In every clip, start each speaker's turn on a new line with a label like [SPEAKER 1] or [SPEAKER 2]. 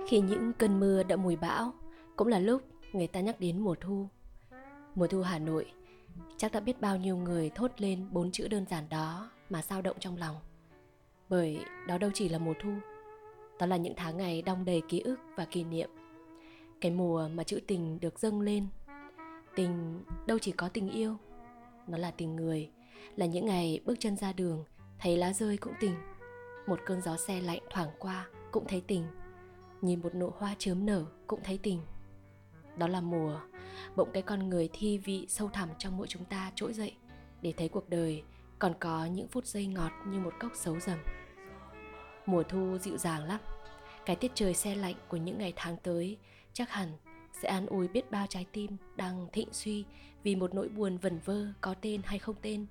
[SPEAKER 1] Khi những cơn mưa đậm mùi bão, cũng là lúc người ta nhắc đến mùa thu. Mùa thu Hà Nội, chắc đã biết bao nhiêu người thốt lên 4 chữ đơn giản đó mà xao động trong lòng. Bởi đó đâu chỉ là mùa thu, đó là những tháng ngày đong đầy ký ức và kỷ niệm. Cái mùa mà chữ tình được dâng lên. Tình đâu chỉ có tình yêu, nó là tình người, là những ngày bước chân ra đường, thấy lá rơi cũng tình. Một cơn gió se lạnh thoảng qua cũng thấy tình. Nhìn một nụ hoa chớm nở cũng thấy tình. Đó là mùa bỗng cái con người thi vị sâu thẳm trong mỗi chúng ta trỗi dậy, để thấy cuộc đời còn có những phút giây ngọt như một cốc sấu dầm. Mùa thu dịu dàng lắm. Cái tiết trời se lạnh của những ngày tháng tới chắc hẳn sẽ an ủi biết bao trái tim đang thịnh suy vì một nỗi buồn vẩn vơ có tên hay không tên.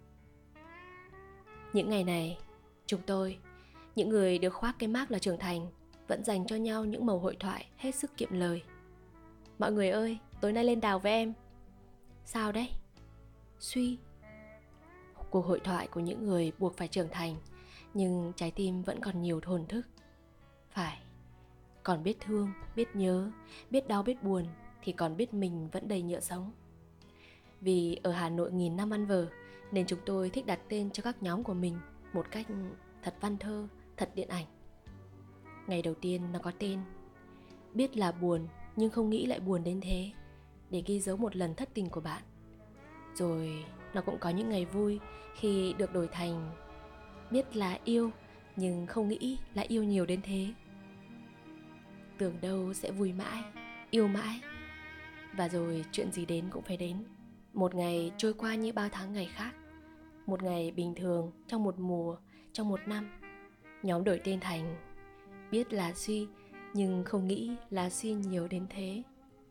[SPEAKER 1] Những ngày này, chúng tôi, những người được khoác cái mác là trưởng thành, vẫn dành cho nhau những mẩu hội thoại hết sức kiệm lời. Mọi người ơi, tối nay lên đào với em. Sao đấy? Suy. Cuộc hội thoại của những người buộc phải trưởng thành, nhưng trái tim vẫn còn nhiều thổn thức. Phải, còn biết thương, biết nhớ, biết đau biết buồn, thì còn biết mình vẫn đầy nhựa sống. Vì ở Hà Nội nghìn năm ăn vở, nên chúng tôi thích đặt tên cho các nhóm của mình một cách thật văn thơ, thật điện ảnh. Ngày đầu tiên nó có tên Biết là buồn nhưng không nghĩ lại buồn đến thế, để ghi dấu một lần thất tình của bạn. Rồi nó cũng có những ngày vui khi được đổi thành Biết là yêu nhưng không nghĩ là yêu nhiều đến thế. Tưởng đâu sẽ vui mãi, yêu mãi. Và rồi chuyện gì đến cũng phải đến. Một ngày trôi qua như bao tháng ngày khác. Một ngày bình thường trong một mùa, trong một năm. Nhóm đổi tên thành Biết là suy nhưng không nghĩ là suy nhiều đến thế.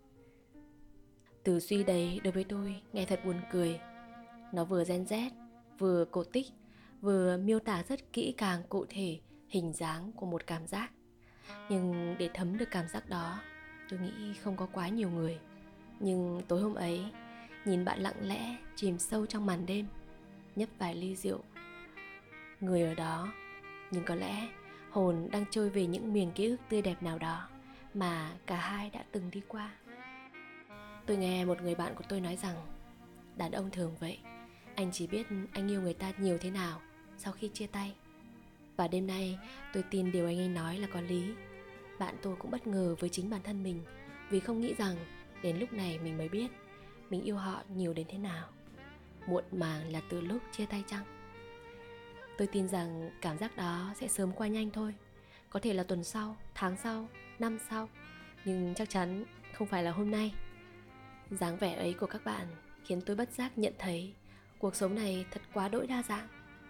[SPEAKER 1] Từ suy đấy đối với tôi nghe thật buồn cười. Nó vừa Gen Z, vừa cổ tích, vừa miêu tả rất kỹ càng cụ thể hình dáng của một cảm giác. Nhưng để thấm được cảm giác đó, tôi nghĩ không có quá nhiều người. Nhưng tối hôm ấy, nhìn bạn lặng lẽ chìm sâu trong màn đêm, nhấp vài ly rượu. Người ở đó, nhưng có lẽ hồn đang trôi về những miền ký ức tươi đẹp nào đó mà cả hai đã từng đi qua. Tôi nghe một người bạn của tôi nói rằng đàn ông thường vậy, anh chỉ biết anh yêu người ta nhiều thế nào sau khi chia tay. Và đêm nay tôi tin điều anh ấy nói là có lý. Bạn tôi cũng bất ngờ với chính bản thân mình, vì không nghĩ rằng đến lúc này mình mới biết mình yêu họ nhiều đến thế nào. Muộn màng là từ lúc chia tay chăng? Tôi tin rằng cảm giác đó sẽ sớm qua nhanh thôi. Có thể là tuần sau, tháng sau, năm sau, nhưng chắc chắn không phải là hôm nay. Dáng vẻ ấy của các bạn khiến tôi bất giác nhận thấy cuộc sống này thật quá đỗi đa dạng.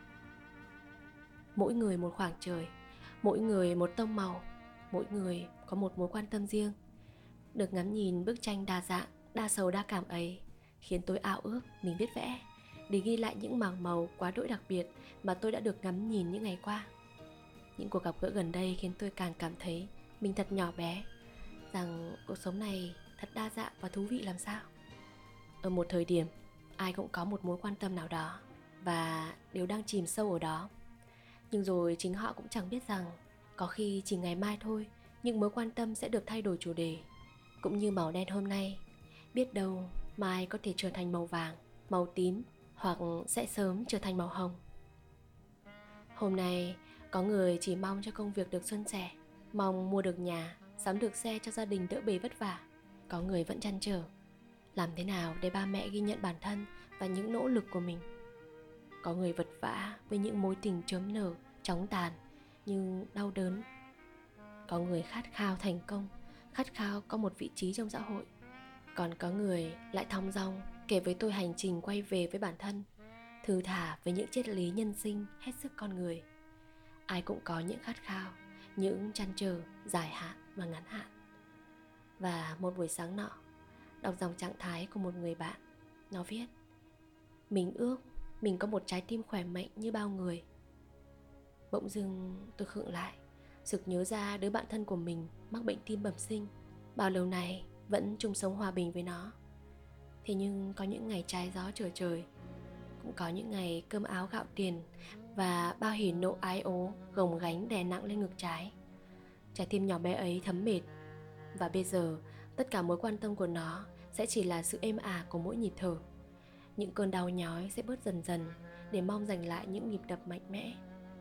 [SPEAKER 1] Mỗi người một khoảng trời, mỗi người một tông màu, mỗi người có một mối quan tâm riêng. Được ngắm nhìn bức tranh đa dạng, đa sầu đa cảm ấy khiến tôi ao ước mình biết vẽ, để ghi lại những mảng màu quá đỗi đặc biệt mà tôi đã được ngắm nhìn những ngày qua. Những cuộc gặp gỡ gần đây khiến tôi càng cảm thấy mình thật nhỏ bé, rằng cuộc sống này thật đa dạng và thú vị làm sao. Ở một thời điểm, ai cũng có một mối quan tâm nào đó và đều đang chìm sâu ở đó. Nhưng rồi chính họ cũng chẳng biết rằng có khi chỉ ngày mai thôi, những mối quan tâm sẽ được thay đổi chủ đề. Cũng như màu đen hôm nay, biết đâu mai có thể trở thành màu vàng, màu tím, hoặc sẽ sớm trở thành màu hồng. Hôm nay có người chỉ mong cho công việc được suôn sẻ, mong mua được nhà, sắm được xe cho gia đình đỡ bề vất vả. Có người vẫn trăn trở làm thế nào để ba mẹ ghi nhận bản thân và những nỗ lực của mình. Có người vật vã với những mối tình chớm nở, chóng tàn nhưng đau đớn. Có người khát khao thành công, khát khao có một vị trí trong xã hội. Còn có người lại thong dong kể với tôi hành trình quay về với bản thân, thư thả với những triết lý nhân sinh hết sức con người. Ai cũng có những khát khao, những trăn trở dài hạn và ngắn hạn. Và một buổi sáng nọ, đọc dòng trạng thái của một người bạn, nó viết: mình ước mình có một trái tim khỏe mạnh như bao người. Bỗng dưng tôi khựng lại, sực nhớ ra đứa bạn thân của mình mắc bệnh tim bẩm sinh. Bao lâu nay vẫn chung sống hòa bình với nó. Thế nhưng có những ngày trái gió trở trời, cũng có những ngày cơm áo gạo tiền và bao hỉ nộ ái ố gồng gánh đè nặng lên ngực trái. Trái tim nhỏ bé ấy thấm mệt, và bây giờ tất cả mối quan tâm của nó sẽ chỉ là sự êm ả của mỗi nhịp thở. Những cơn đau nhói sẽ bớt dần dần để mong giành lại những nhịp đập mạnh mẽ.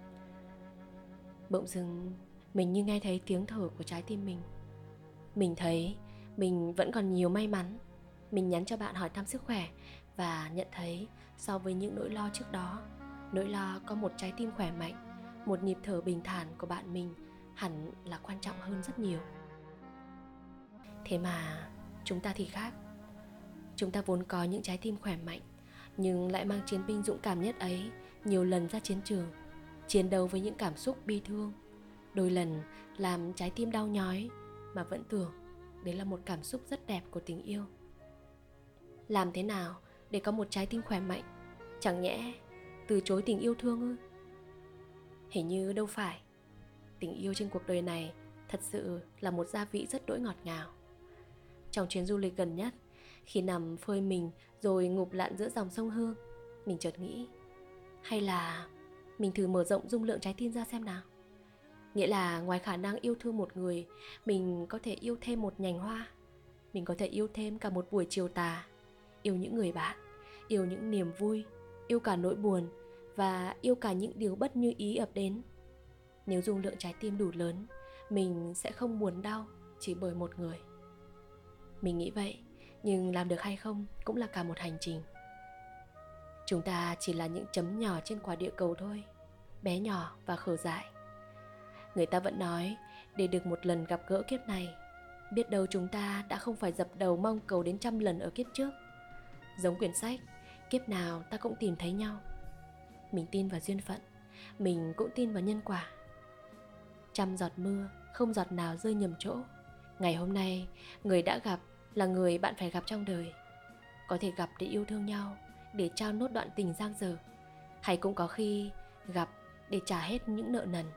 [SPEAKER 1] Bỗng dưng mình như nghe thấy tiếng thở của trái tim mình. Mình thấy mình vẫn còn nhiều may mắn. Mình nhắn cho bạn hỏi thăm sức khỏe và nhận thấy so với những nỗi lo trước đó, nỗi lo có một trái tim khỏe mạnh, một nhịp thở bình thản của bạn mình hẳn là quan trọng hơn rất nhiều. Thế mà chúng ta thì khác. Chúng ta vốn có những trái tim khỏe mạnh, nhưng lại mang chiến binh dũng cảm nhất ấy nhiều lần ra chiến trường, chiến đấu với những cảm xúc bi thương, đôi lần làm trái tim đau nhói mà vẫn tưởng đấy là một cảm xúc rất đẹp của tình yêu. Làm thế nào để có một trái tim khỏe mạnh? Chẳng nhẽ từ chối tình yêu thương ư? Hình như đâu phải. Tình yêu trên cuộc đời này thật sự là một gia vị rất đỗi ngọt ngào. Trong chuyến du lịch gần nhất, khi nằm phơi mình rồi ngụp lặn giữa dòng sông Hương, mình chợt nghĩ, hay là mình thử mở rộng dung lượng trái tim ra xem nào. Nghĩa là ngoài khả năng yêu thương một người, mình có thể yêu thêm một nhành hoa. Mình có thể yêu thêm cả một buổi chiều tà. Yêu những người bạn, yêu những niềm vui, yêu cả nỗi buồn, và yêu cả những điều bất như ý ập đến. Nếu dung lượng trái tim đủ lớn, mình sẽ không buồn đau chỉ bởi một người. Mình nghĩ vậy, nhưng làm được hay không cũng là cả một hành trình. Chúng ta chỉ là những chấm nhỏ trên quả địa cầu thôi, bé nhỏ và khờ dại. Người ta vẫn nói, để được một lần gặp gỡ kiếp này, biết đâu chúng ta đã không phải dập đầu mong cầu đến 100 lần ở kiếp trước. Giống quyển sách, kiếp nào ta cũng tìm thấy nhau. Mình tin vào duyên phận, mình cũng tin vào nhân quả. 100 giọt mưa, không giọt nào rơi nhầm chỗ. Ngày hôm nay, người đã gặp là người bạn phải gặp trong đời. Có thể gặp để yêu thương nhau, để trao nốt đoạn tình dang dở, hay cũng có khi gặp để trả hết những nợ nần.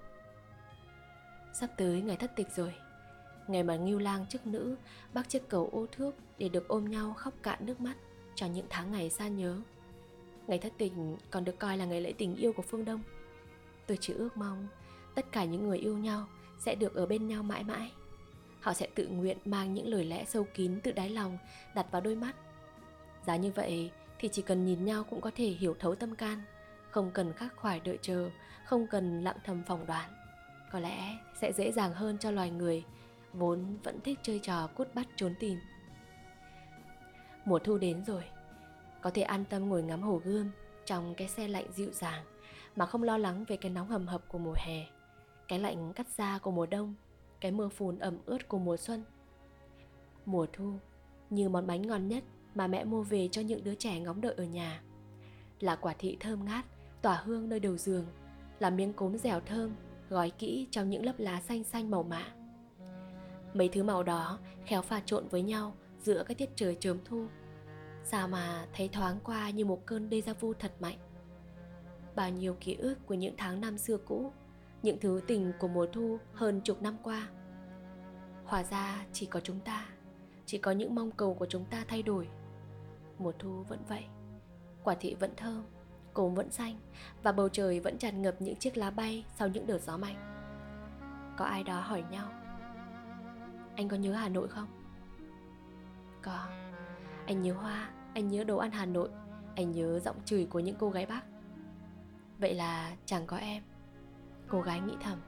[SPEAKER 1] Sắp tới ngày thất tịch rồi, ngày mà ngưu lang chức nữ bắc chiếc cầu ô thước để được ôm nhau khóc cạn nước mắt cho những tháng ngày xa nhớ. Ngày thất tịch còn được coi là ngày lễ tình yêu của phương Đông. Tôi chỉ ước mong tất cả những người yêu nhau sẽ được ở bên nhau mãi mãi. Họ sẽ tự nguyện mang những lời lẽ sâu kín từ đáy lòng đặt vào đôi mắt. Giá như vậy thì chỉ cần nhìn nhau cũng có thể hiểu thấu tâm can, không cần khắc khoải đợi chờ, không cần lặng thầm phỏng đoán. Có lẽ sẽ dễ dàng hơn cho loài người vốn vẫn thích chơi trò cút bắt trốn tìm. Mùa thu đến rồi, có thể an tâm ngồi ngắm hồ Gươm trong cái xe lạnh dịu dàng mà không lo lắng về cái nóng hầm hập của mùa hè, cái lạnh cắt da của mùa đông, cái mưa phùn ẩm ướt của mùa xuân. Mùa thu như món bánh ngon nhất mà mẹ mua về cho những đứa trẻ ngóng đợi ở nhà, là quả thị thơm ngát tỏa hương nơi đầu giường, là miếng cốm dẻo thơm gói kỹ trong những lớp lá xanh xanh màu mạ. Mấy thứ màu đó khéo pha trộn với nhau giữa cái tiết trời chớm thu, sao mà thấy thoáng qua như một cơn déjà vu thật mạnh. Bao nhiêu ký ức của những tháng năm xưa cũ, những thứ tình của mùa thu hơn chục năm qua. Hóa ra chỉ có chúng ta, chỉ có những mong cầu của chúng ta thay đổi. Mùa thu vẫn vậy, quả thị vẫn thơm, cốm vẫn xanh, và bầu trời vẫn tràn ngập những chiếc lá bay sau những đợt gió mạnh. Có ai đó hỏi nhau, anh có nhớ Hà Nội không? Có. Anh nhớ hoa, anh nhớ đồ ăn Hà Nội, anh nhớ giọng chửi của những cô gái Bắc. Vậy là chẳng có em, cô gái nghĩ thầm.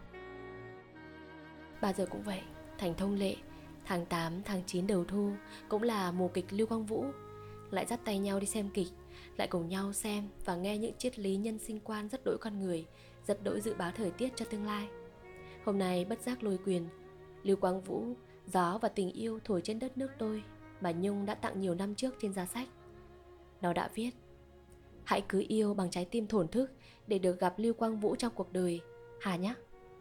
[SPEAKER 1] Bao giờ cũng vậy, thành thông lệ, tháng 8, tháng 9 đầu thu cũng là mùa kịch Lưu Quang Vũ. Lại dắt tay nhau đi xem kịch, lại cùng nhau xem và nghe những triết lý nhân sinh quan rất đỗi con người, rất đỗi dự báo thời tiết cho tương lai. Hôm nay bất giác lôi quyền, Lưu Quang Vũ, gió và tình yêu thổi trên đất nước tôi mà Nhung đã tặng nhiều năm trước trên giá sách. Nó đã viết: hãy cứ yêu bằng trái tim thổn thức để được gặp Lưu Quang Vũ trong cuộc đời, Hà nhé.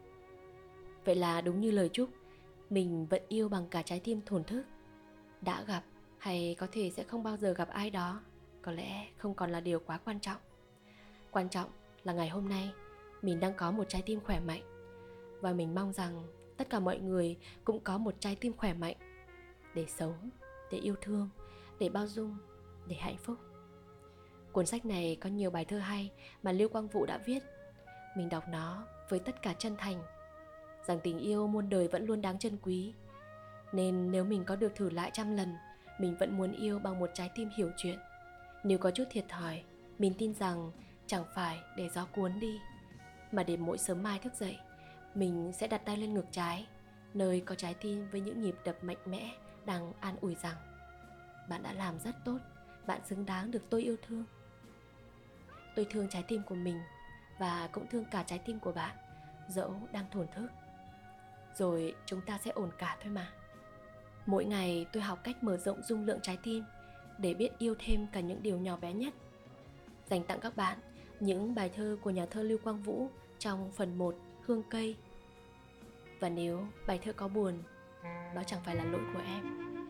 [SPEAKER 1] Vậy là đúng như lời chúc, mình vẫn yêu bằng cả trái tim thổn thức. Đã gặp hay có thể sẽ không bao giờ gặp ai đó, có lẽ không còn là điều quá quan trọng. Quan trọng là ngày hôm nay mình đang có một trái tim khỏe mạnh, và mình mong rằng tất cả mọi người cũng có một trái tim khỏe mạnh để sống, để yêu thương, để bao dung, để hạnh phúc. Cuốn sách này có nhiều bài thơ hay mà Lưu Quang Vũ đã viết. Mình đọc nó với tất cả chân thành. rằng tình yêu muôn đời vẫn luôn đáng trân quý. Nên nếu mình có được thử lại 100 lần, mình vẫn muốn yêu bằng một trái tim hiểu chuyện. Nếu có chút thiệt thòi, mình tin rằng chẳng phải để gió cuốn đi, mà để mỗi sớm mai thức dậy, mình sẽ đặt tay lên ngực trái, nơi có trái tim với những nhịp đập mạnh mẽ đang an ủi rằng bạn đã làm rất tốt, bạn xứng đáng được tôi yêu thương. Tôi thương trái tim của mình và cũng thương cả trái tim của bạn, dẫu đang thổn thức. Rồi chúng ta sẽ ổn cả thôi mà. Mỗi ngày tôi học cách mở rộng dung lượng trái tim để biết yêu thêm cả những điều nhỏ bé nhất. Dành tặng các bạn những bài thơ của nhà thơ Lưu Quang Vũ trong phần 1 Hương Cây. Và nếu bài thơ có buồn, đó chẳng phải là lỗi của em.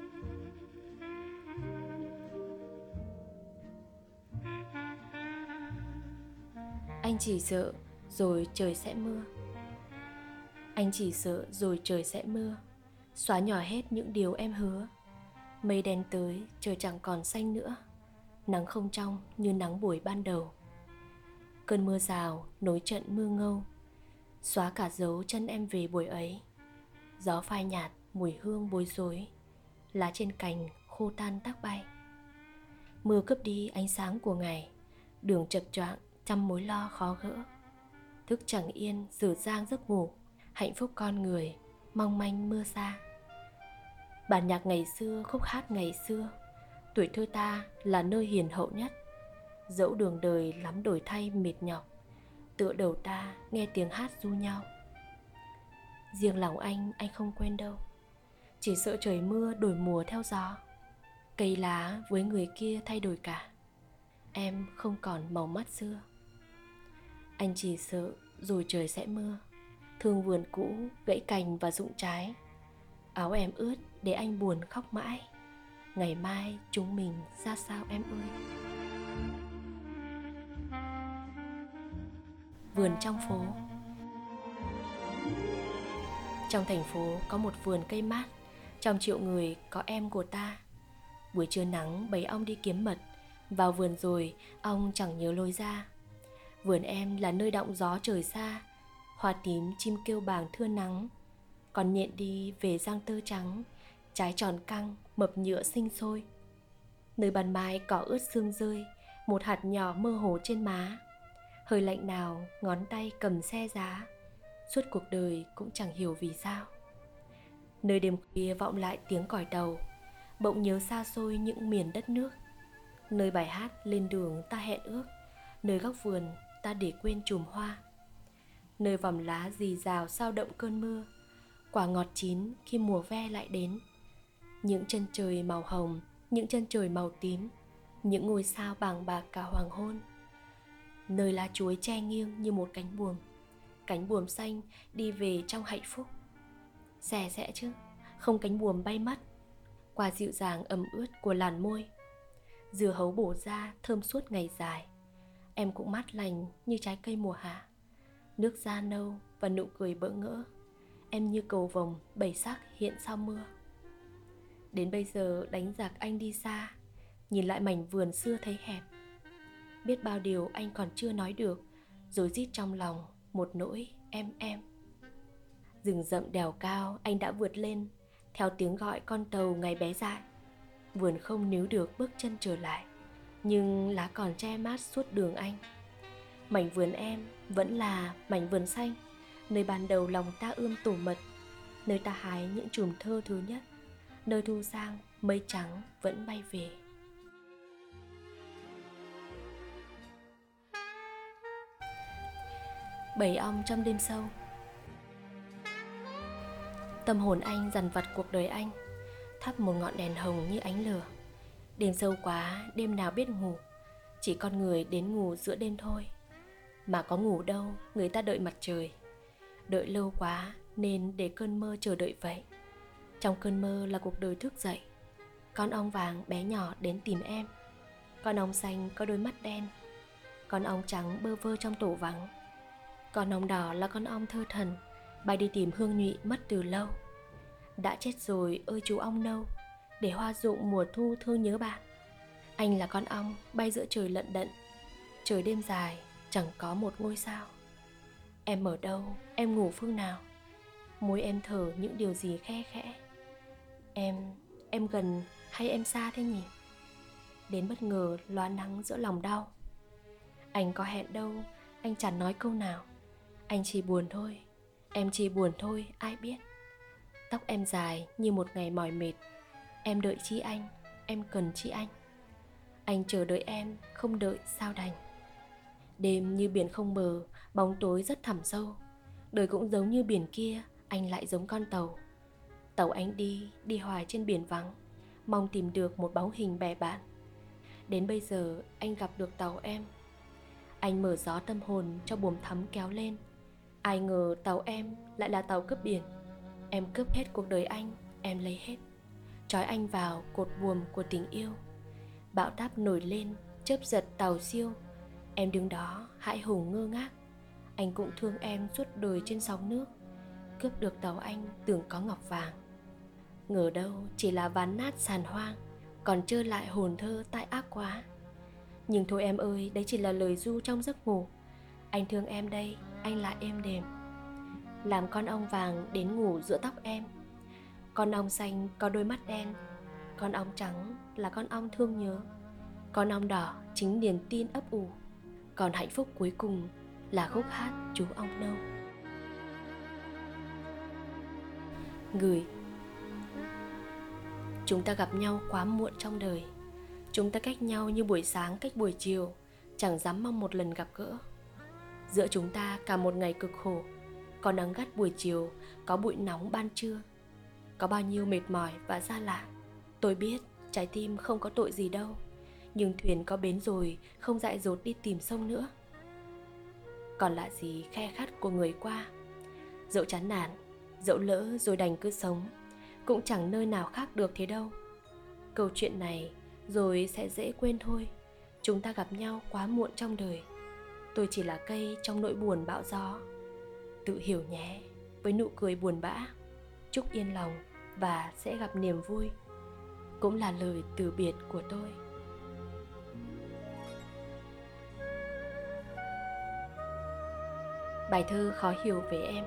[SPEAKER 1] Anh chỉ sợ rồi trời sẽ mưa. Anh chỉ sợ rồi trời sẽ mưa, xóa nhỏ hết những điều em hứa. Mây đen tới, trời chẳng còn xanh nữa, nắng không trong như nắng buổi ban đầu. Cơn mưa rào nối trận mưa ngâu, xóa cả dấu chân em về buổi ấy. Gió phai nhạt mùi hương bối rối, lá trên cành khô tan tắc bay. Mưa cướp đi ánh sáng của ngày, đường chập choạng trăm mối lo khó gỡ. Thức chẳng yên dở dang giấc ngủ, hạnh phúc con người mong manh mưa xa. Bản nhạc ngày xưa, khúc hát ngày xưa, tuổi thơ ta là nơi hiền hậu nhất. Dẫu đường đời lắm đổi thay mệt nhọc, tựa đầu ta nghe tiếng hát ru nhau. Riêng lòng anh không quên đâu, chỉ sợ trời mưa đổi mùa theo gió. Cây lá với người kia thay đổi cả, em không còn màu mắt xưa. Anh chỉ sợ rồi trời sẽ mưa, thương vườn cũ gãy cành và rụng trái. Áo em ướt để anh buồn khóc mãi, ngày mai chúng mình ra sao em ơi. Vườn trong phố. Trong thành phố có một vườn cây mát, trong triệu người có em của ta. Buổi trưa nắng bầy ong đi kiếm mật, vào vườn rồi ong chẳng nhớ lối ra. Vườn em là nơi đọng gió trời xa, hoa tím chim kêu bàng thưa nắng. Còn nhện đi về giang tơ trắng, trái tròn căng mập nhựa sinh sôi. Nơi ban mai cỏ ướt sương rơi, một hạt nhỏ mơ hồ trên má. Hơi lạnh nào ngón tay cầm xe giá, suốt cuộc đời cũng chẳng hiểu vì sao. Nơi đêm khuya vọng lại tiếng còi tàu, bỗng nhớ xa xôi những miền đất nước. Nơi bài hát lên đường ta hẹn ước, nơi góc vườn ta để quên chùm hoa. Nơi vòng lá rì rào sao động cơn mưa, quả ngọt chín khi mùa ve lại đến. Những chân trời màu hồng, những chân trời màu tím, những ngôi sao bàng bạc cả hoàng hôn. Nơi lá chuối che nghiêng như một cánh buồm xanh đi về trong hạnh phúc. Xè xẽ chứ, không cánh buồm bay mất, qua dịu dàng ẩm ướt của làn môi. Dưa hấu bổ ra thơm suốt ngày dài, em cũng mát lành như trái cây mùa hạ. Nước da nâu và nụ cười bỡ ngỡ, em như cầu vồng bảy sắc hiện sau mưa. Đến bây giờ đánh giặc anh đi xa, nhìn lại mảnh vườn xưa thấy hẹp. Biết bao điều anh còn chưa nói được, rồi rít trong lòng một nỗi em. Rừng rậm đèo cao anh đã vượt lên, theo tiếng gọi con tàu ngày bé dại. Vườn không níu được bước chân trở lại, nhưng lá còn che mát suốt đường anh. Mảnh vườn em vẫn là mảnh vườn xanh, nơi ban đầu lòng ta ươm tổ mật, nơi ta hái những chùm thơ thứ nhất, nơi thu sang mây trắng vẫn bay về. Bầy ong trong đêm sâu. Tâm hồn anh dằn vặt cuộc đời anh, thắp một ngọn đèn hồng như ánh lửa. Đêm sâu quá, đêm nào biết ngủ, chỉ con người đến ngủ giữa đêm thôi. Mà có ngủ đâu, người ta đợi mặt trời. Đợi lâu quá nên để cơn mơ chờ đợi vậy. Trong cơn mơ là cuộc đời thức dậy. Con ong vàng bé nhỏ đến tìm em, con ong xanh có đôi mắt đen, con ong trắng bơ vơ trong tổ vắng. Con ong đỏ là con ong thơ thần, bay đi tìm hương nhụy mất từ lâu. Đã chết rồi ơi chú ong nâu, để hoa rụng mùa thu thương nhớ bạn. Anh là con ong bay giữa trời lận đận, trời đêm dài chẳng có một ngôi sao. Em ở đâu, em ngủ phương nào? Môi em thở những điều gì khe khẽ. Em gần hay em xa thế nhỉ? Đến bất ngờ loá nắng giữa lòng đau. Anh có hẹn đâu, anh chẳng nói câu nào. Anh chỉ buồn thôi, em chỉ buồn thôi, ai biết. Tóc em dài như một ngày mỏi mệt. Em đợi chi anh, em cần chi anh. Anh chờ đợi em, không đợi sao đành. Đêm như biển không bờ, bóng tối rất thẳm sâu. Đời cũng giống như biển kia, anh lại giống con tàu. Tàu anh đi hoài trên biển vắng, mong tìm được một bóng hình bè bạn. Đến bây giờ anh gặp được tàu em. Anh mở gió tâm hồn cho buồm thắm kéo lên. Ai ngờ tàu em lại là tàu cướp biển. Em cướp hết cuộc đời anh, em lấy hết. Trói anh vào cột buồm của tình yêu. Bão táp nổi lên, chớp giật tàu siêu. Em đứng đó hãi hùng ngơ ngác. Anh cũng thương em suốt đời trên sóng nước. Cướp được tàu anh tưởng có ngọc vàng, ngờ đâu chỉ là ván nát sàn hoang, còn trơ lại hồn thơ tai ác quá. Nhưng thôi em ơi, đấy chỉ là lời ru trong giấc ngủ. Anh thương em đây, anh lại êm đềm. Làm con ong vàng đến ngủ giữa tóc em. Con ong xanh có đôi mắt đen. Con ong trắng là con ong thương nhớ. Con ong đỏ chính niềm tin ấp ủ. Còn hạnh phúc cuối cùng là khúc hát chú ong nâu. Gửi. Chúng ta gặp nhau quá muộn trong đời. Chúng ta cách nhau như buổi sáng cách buổi chiều, chẳng dám mong một lần gặp gỡ. Giữa chúng ta cả một ngày cực khổ, có nắng gắt buổi chiều, có bụi nóng ban trưa. Có bao nhiêu mệt mỏi và xa lạ. Tôi biết trái tim không có tội gì đâu, nhưng thuyền có bến rồi, không dại dột đi tìm sông nữa. Còn lại gì khe khát của người qua. Dẫu chán nản, dẫu lỡ rồi đành cứ sống, cũng chẳng nơi nào khác được thế đâu. Câu chuyện này rồi sẽ dễ quên thôi. Chúng ta gặp nhau quá muộn trong đời. Tôi chỉ là cây trong nỗi buồn bão gió. Tự hiểu nhé, với nụ cười buồn bã. Chúc yên lòng và sẽ gặp niềm vui. Cũng là lời từ biệt của tôi. Bài thơ khó hiểu về em.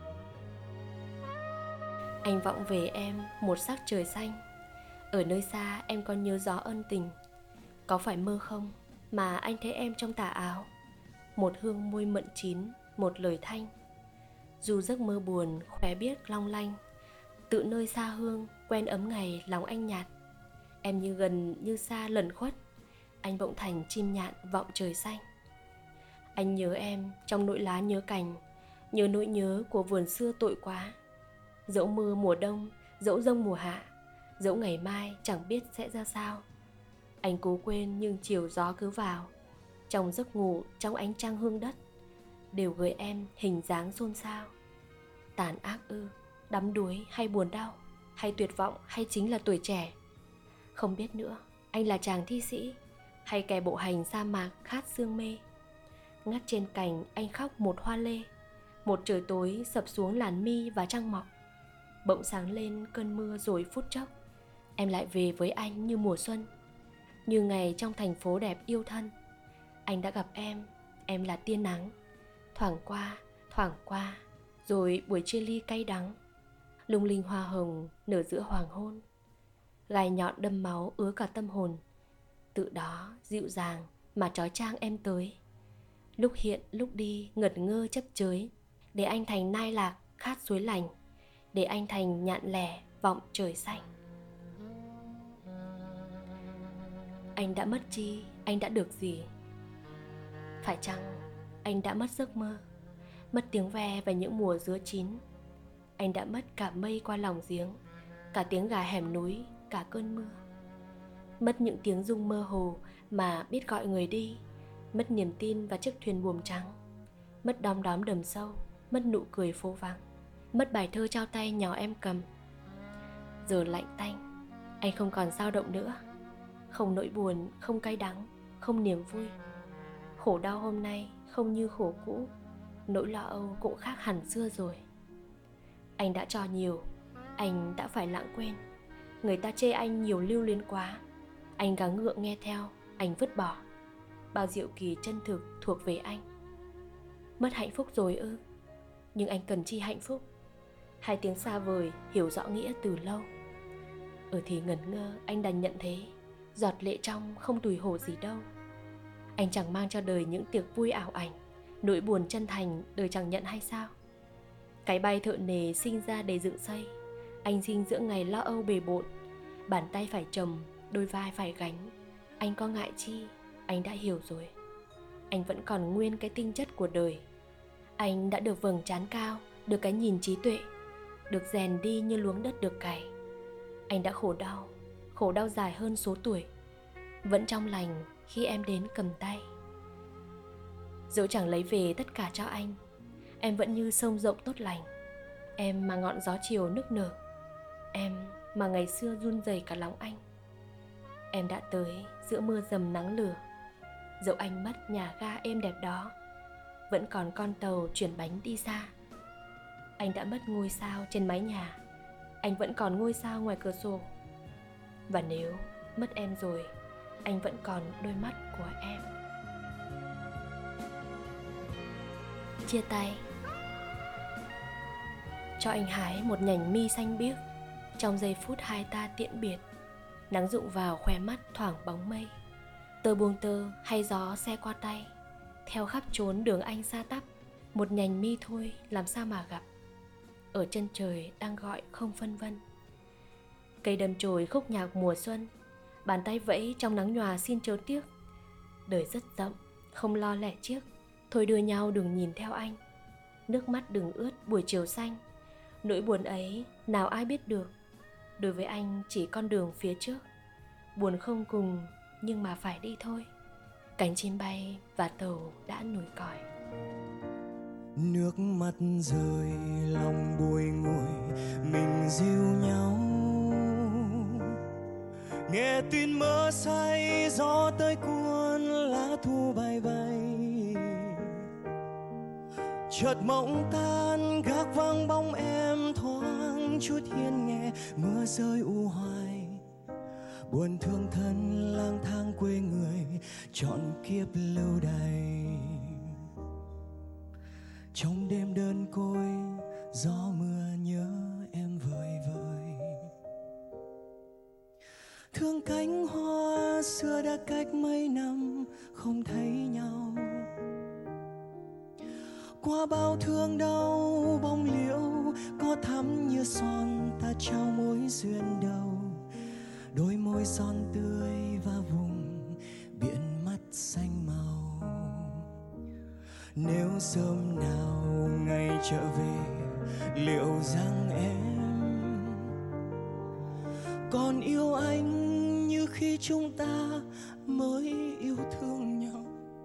[SPEAKER 1] Anh vọng về em một sắc trời xanh. Ở nơi xa em còn nhớ gió ân tình. Có phải mơ không mà anh thấy em trong tà áo. Một hương môi mận chín, một lời thanh. Dù giấc mơ buồn khóe biếc long lanh, tự nơi xa hương quen ấm ngày lòng anh nhạt. Em như gần như xa lẩn khuất, anh bỗng thành chim nhạn vọng trời xanh. Anh nhớ em trong nỗi lá nhớ cành, nhớ nỗi nhớ của vườn xưa tội quá. Dẫu mưa mùa đông, dẫu giông mùa hạ, dẫu ngày mai chẳng biết sẽ ra sao. Anh cố quên nhưng chiều gió cứ vào. Trong giấc ngủ, trong ánh trăng hương đất, đều gợi em hình dáng xôn xao. Tàn ác ư, đắm đuối hay buồn đau, hay tuyệt vọng hay chính là tuổi trẻ. Không biết nữa, anh là chàng thi sĩ hay kẻ bộ hành sa mạc khát sương mê. Ngắt trên cành anh khóc một hoa lê. Một trời tối sập xuống làn mi và trăng mọc. Bỗng sáng lên cơn mưa rồi phút chốc, em lại về với anh như mùa xuân, như ngày trong thành phố đẹp yêu thân. Anh đã gặp em là tia nắng, thoảng qua, rồi buổi chia ly cay đắng. Lung linh hoa hồng nở giữa hoàng hôn, gai nhọn đâm máu ứa cả tâm hồn. Tự đó dịu dàng mà trói trang em tới. Lúc hiện lúc đi ngẩn ngơ chấp chới, để anh thành nai lạc khát suối lành, để anh thành nhạn lẻ vọng trời xanh. Anh đã mất chi, anh đã được gì? Phải chăng anh đã mất giấc mơ, mất tiếng ve và những mùa dứa chín? Anh đã mất cả mây qua lòng giếng, cả tiếng gà hẻm núi, cả cơn mưa. Mất những tiếng rung mơ hồ mà biết gọi người đi, mất niềm tin và chiếc thuyền buồm trắng, mất đom đóm đầm sâu, mất nụ cười phố vắng, mất bài thơ trao tay nhỏ em cầm. Giờ lạnh tanh, anh không còn dao động nữa. Không nỗi buồn, không cay đắng, không niềm vui. Khổ đau hôm nay không như khổ cũ, nỗi lo âu cũng khác hẳn xưa rồi. Anh đã cho nhiều, anh đã phải lãng quên. Người ta chê anh nhiều lưu luyến quá, anh gắng gượng nghe theo, anh vứt bỏ. Bao diệu kỳ chân thực thuộc về anh. Mất hạnh phúc rồi ư? Nhưng anh cần chi hạnh phúc? Hai tiếng xa vời hiểu rõ nghĩa từ lâu. Thì ngẩn ngơ anh đành nhận thế, giọt lệ trong không tủi hổ gì đâu. Anh chẳng mang cho đời những tiệc vui ảo ảnh, nỗi buồn chân thành đời chẳng nhận hay sao? Cái bay thợ nề sinh ra để dựng xây, anh sinh giữa ngày lo âu bề bộn. Bàn tay phải trầm, đôi vai phải gánh. Anh có ngại chi, anh đã hiểu rồi. Anh vẫn còn nguyên cái tinh chất của đời. Anh đã được vầng trán cao, được cái nhìn trí tuệ, được rèn đi như luống đất được cày. Anh đã khổ đau dài hơn số tuổi, vẫn trong lành khi em đến cầm tay. Dẫu chẳng lấy về tất cả cho anh, em vẫn như sông rộng tốt lành. Em mà ngọn gió chiều nức nở, em mà ngày xưa run rẩy cả lòng anh. Em đã tới giữa mưa dầm nắng lửa. Dẫu anh mất nhà ga êm đẹp đó, vẫn còn con tàu chuyển bánh đi xa. Anh đã mất ngôi sao trên mái nhà, anh vẫn còn ngôi sao ngoài cửa sổ. Và nếu mất em rồi, anh vẫn còn đôi mắt của em. Chia tay. Cho anh hái một nhành mi xanh biếc. Trong giây phút hai ta tiễn biệt, nắng rụng vào khóe mắt thoảng bóng mây. Tơ buông tơ hay gió xe qua tay, theo khắp chốn đường anh xa tắp. Một nhành mi thôi làm sao mà gặp, ở chân trời đang gọi không phân vân. Cây đâm chồi khúc nhạc mùa xuân, bàn tay vẫy trong nắng nhòa xin chớ tiếc. Đời rất rộng, không lo lẻ chiếc, thôi đưa nhau đừng nhìn theo anh. Nước mắt đừng ướt buổi chiều xanh, nỗi buồn ấy nào ai biết được. Đối với anh chỉ con đường phía trước, buồn không cùng nhưng mà phải đi thôi. Cánh chim bay và tàu đã nổi còi.
[SPEAKER 2] Nước mắt rơi lòng bùi ngùi, mình dìu nhau. Nghe tin mơ say, gió tới cuốn lá thu bay bay. Chợt mộng tan, gác vang bóng em thoáng chút hiên nghe. Mưa rơi u hoài, buồn thương thân lang thang quê người, trọn kiếp lâu đài. Trong đêm đơn côi, gió mưa nhớ em vơi vơi. Thương cánh hoa xưa đã cách mấy năm không thấy nhau. Qua bao thương đau bóng liễu có thắm như son, ta trao mối duyên đầu. Đôi môi son tươi và vùng biển mắt xanh màu. Nếu sớm nào ngày trở về, liệu rằng em còn yêu anh như khi chúng ta mới yêu thương nhau?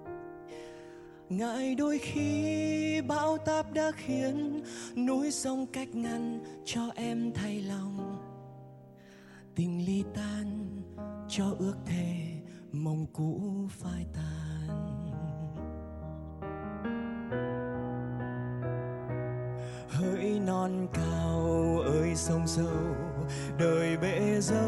[SPEAKER 2] Ngại đôi khi bão táp đã khiến núi sông cách ngăn cho em thay lòng. Tình ly tan cho ước thề, mong cũ phai tàn. Hỡi non cao ơi sông sâu, đời bể dâu.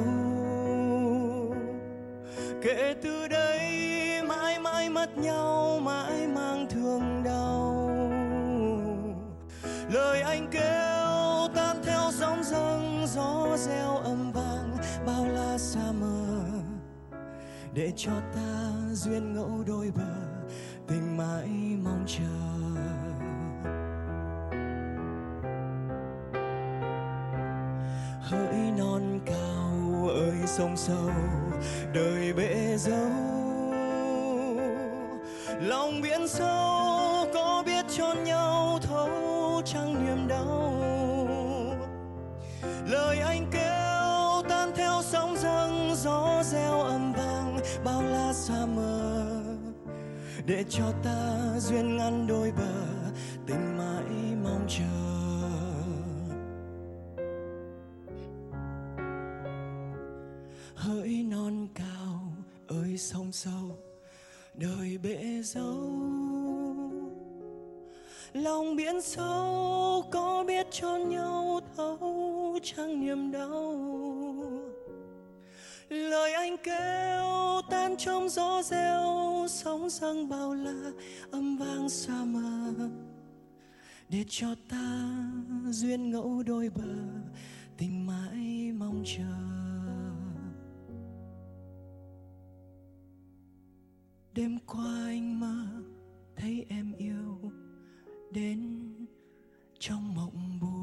[SPEAKER 2] Kể từ đây mãi mãi mất nhau, mãi mang thương đau. Lời anh kêu tan theo sóng dâng, gió reo âm vang bao la xa mờ. Để cho ta duyên ngẫu đôi bờ, tình mãi mong chờ. Hỡi non cao ơi sông sâu, đời bể dâu. Lòng biển sâu có biết cho nhau thấu chẳng niềm đau. Lời anh kêu tan theo sóng dâng, gió reo âm vang bao la xa mờ. Để cho ta duyên ngăn đôi bờ, tình mãi mong chờ. Hỡi non cao ơi sông sâu, đời bể dâu. Lòng biển sâu có biết cho nhau thấu chẳng niềm đau. Lời anh kêu tan trong gió reo, sóng dâng bao la âm vang xa mờ. để cho ta duyên ngẫu đôi bờ, tình mãi mong chờ. Đêm qua anh mơ thấy em yêu, đến trong mộng buồn